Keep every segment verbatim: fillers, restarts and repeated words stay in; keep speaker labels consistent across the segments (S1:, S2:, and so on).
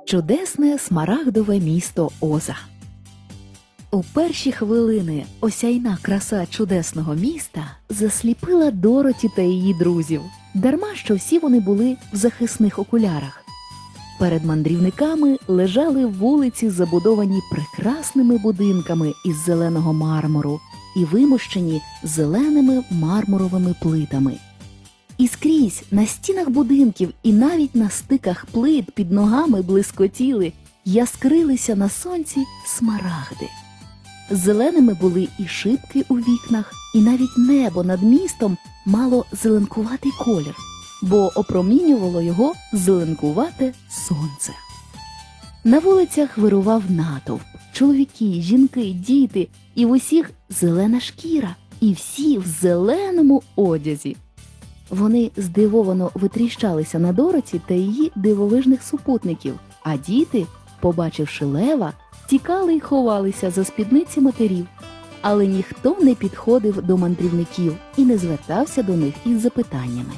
S1: Чудесне смарагдове місто Оза. У перші хвилини осяйна краса чудесного міста засліпила Дороті та її друзів, дарма що всі вони були в захисних окулярах. Перед мандрівниками лежали вулиці, забудовані прекрасними будинками із зеленого мармуру і вимощені зеленими мармуровими плитами. І скрізь на стінах будинків і навіть на стиках плит під ногами блискотіли, яскрилися на сонці смарагди. Зеленими були і шибки у вікнах, і навіть небо над містом мало зеленкуватий колір, бо опромінювало його зеленкувате сонце. На вулицях вирував натовп, чоловіки, жінки, діти, і в усіх зелена шкіра, і всі в зеленому одязі. Вони здивовано витріщалися на Дороті та її дивовижних супутників, а діти, побачивши лева, тікали й ховалися за спідниці матерів. Але ніхто не підходив до мандрівників і не звертався до них із запитаннями.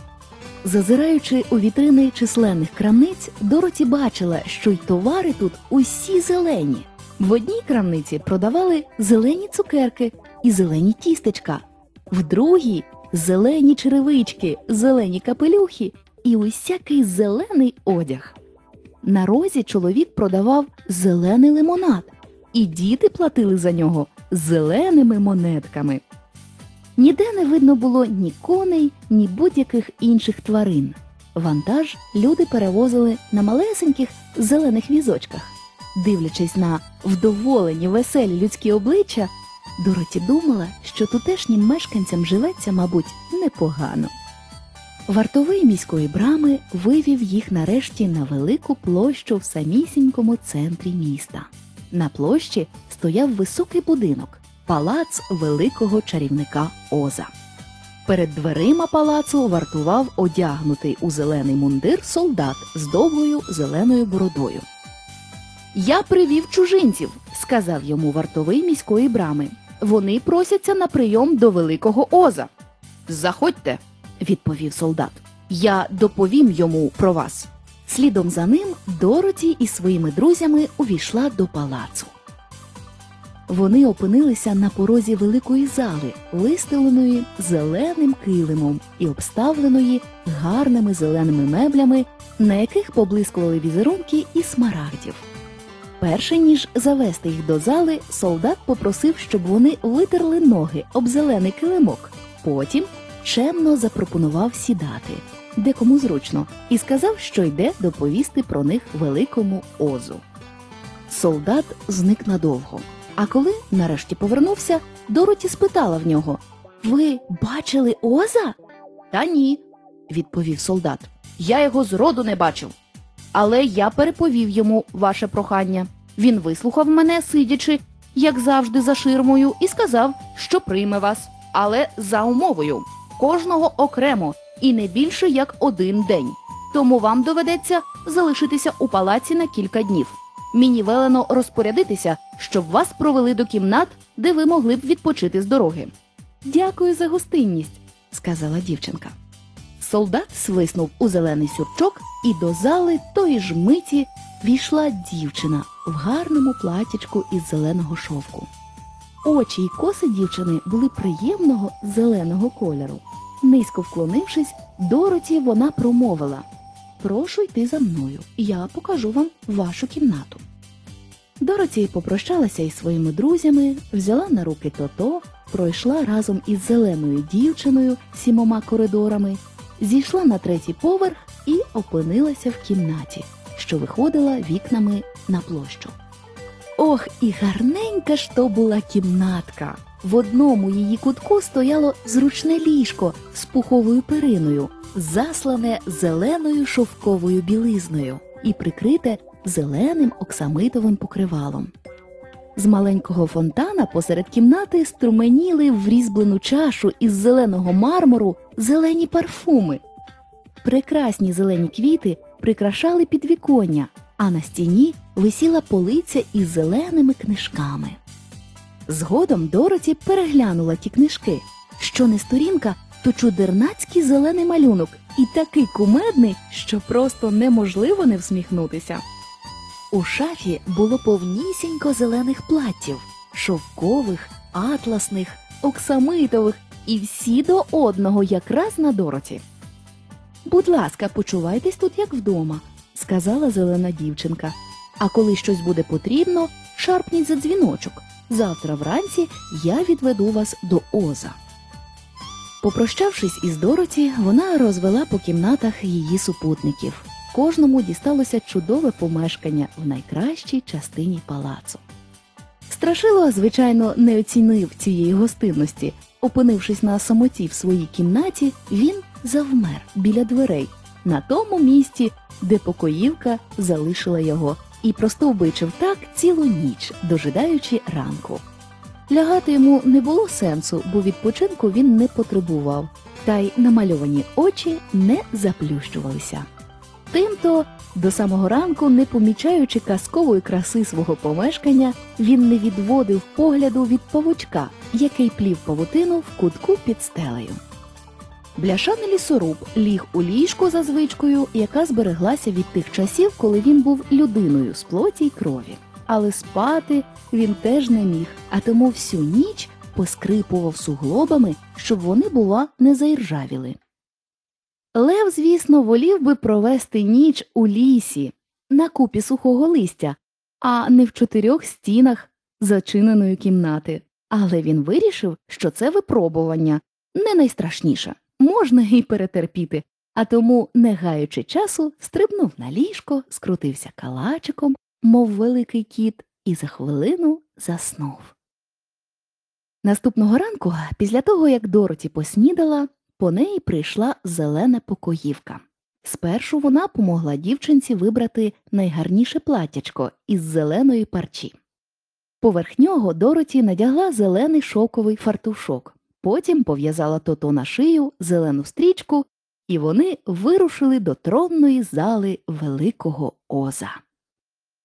S1: Зазираючи у вітрини численних крамниць, Дороті бачила, що й товари тут усі зелені. В одній крамниці продавали зелені цукерки і зелені тістечка, в другій – зелені черевички, зелені капелюхи і усякий зелений одяг. На розі чоловік продавав зелений лимонад, і діти платили за нього зеленими монетками. Ніде не видно було ні коней, ні будь-яких інших тварин. Вантаж люди перевозили на малесеньких зелених візочках. Дивлячись на вдоволені, веселі людські обличчя, Дороті думала, що тутешнім мешканцям живеться, мабуть, непогано. Вартовий міської брами вивів їх нарешті на велику площу в самісінькому центрі міста. На площі стояв високий будинок – палац великого чарівника Оза. Перед дверима палацу вартував одягнутий у зелений мундир солдат з довгою зеленою бородою. «Я привів чужинців», – сказав йому вартовий міської брами. «Вони просяться на прийом до великого Оза». «Заходьте», – відповів солдат. «Я доповім йому про вас». Слідом за ним Дороті із своїми друзями увійшла до палацу. Вони опинилися на порозі великої зали, вистеленої зеленим килимом і обставленої гарними зеленими меблями, на яких поблискували візерунки і смарагдів. Перше ніж завести їх до зали, солдат попросив, щоб вони витерли ноги об зелений килимок. Потім чемно запропонував сідати, де кому зручно, і сказав, що йде доповісти про них великому Озу. Солдат зник надовго, а коли нарешті повернувся, Дороті спитала в нього: «Ви бачили Оза?» «Та ні», – відповів солдат, – «я його зроду не бачив. Але я переповів йому ваше прохання. Він вислухав мене, сидячи, як завжди, за ширмою, і сказав, що прийме вас, але за умовою – кожного окремо і не більше, як один день. Тому вам доведеться залишитися у палаці на кілька днів. Мені велено розпорядитися, щоб вас провели до кімнат, де ви могли б відпочити з дороги». «Дякую за гостинність», – сказала дівчинка. Солдат свиснув у зелений сюрчок, і до зали тої ж миті війшла дівчина в гарному платячку із зеленого шовку. Очі й коси дівчини були приємного зеленого кольору. Низько вклонившись, Дороті вона промовила: «Прошу йти за мною, я покажу вам вашу кімнату». Дороті попрощалася із своїми друзями, взяла на руки Тото, пройшла разом із зеленою дівчиною сімома коридорами, зійшла на третій поверх і опинилася в кімнаті, що виходила вікнами на площу. Ох, і гарненька ж то була кімнатка! В одному її кутку стояло зручне ліжко з пуховою периною, заслане зеленою шовковою білизною і прикрите зеленим оксамитовим покривалом. З маленького фонтана посеред кімнати струменіли в різьблену чашу із зеленого мармуру зелені парфуми. Прекрасні зелені квіти прикрашали підвіконня, а на стіні висіла полиця із зеленими книжками. Згодом Дороті переглянула ті книжки. Що не сторінка, то чудернацький зелений малюнок і такий кумедний, що просто неможливо не всміхнутися. У шафі було повнісінько зелених платтів, шовкових, атласних, оксамитових і всі до одного якраз на Дороті. «Будь ласка, почувайтесь тут як вдома», – сказала зелена дівчинка. «А коли щось буде потрібно, шарпніть за дзвіночок. Завтра вранці я відведу вас до Оза». Попрощавшись із Дороті, вона розвела по кімнатах її супутників. Кожному дісталося чудове помешкання в найкращій частині палацу. Страшило, звичайно, не оцінив цієї гостинності. Опинившись на самоті в своїй кімнаті, він завмер біля дверей, на тому місці, де покоївка залишила його, і простовбичив так цілу ніч, дожидаючи ранку. Лягати йому не було сенсу, бо відпочинку він не потребував, та й намальовані очі не заплющувалися. Тимто, до самого ранку, не помічаючи казкової краси свого помешкання, він не відводив погляду від павучка, який плів павутину в кутку під стелею. Бляшаний лісоруб ліг у ліжко за звичкою, яка збереглася від тих часів, коли він був людиною з плоті й крові. Але спати він теж не міг, а тому всю ніч поскрипував суглобами, щоб вони, бува, не заіржавіли. Лев, звісно, волів би провести ніч у лісі, на купі сухого листя, а не в чотирьох стінах зачиненої кімнати. Але він вирішив, що це випробування не найстрашніше, можна і перетерпіти, а тому, не гаючи часу, стрибнув на ліжко, скрутився калачиком, мов великий кіт, і за хвилину заснув. Наступного ранку, після того, як Дороті поснідала, по неї прийшла зелена покоївка. Спершу вона помогла дівчинці вибрати найгарніше платтячко із зеленої парчі. Поверх нього Дороті надягла зелений шовковий фартушок, потім пов'язала Тото на шию зелену стрічку, і вони вирушили до тронної зали Великого Оза.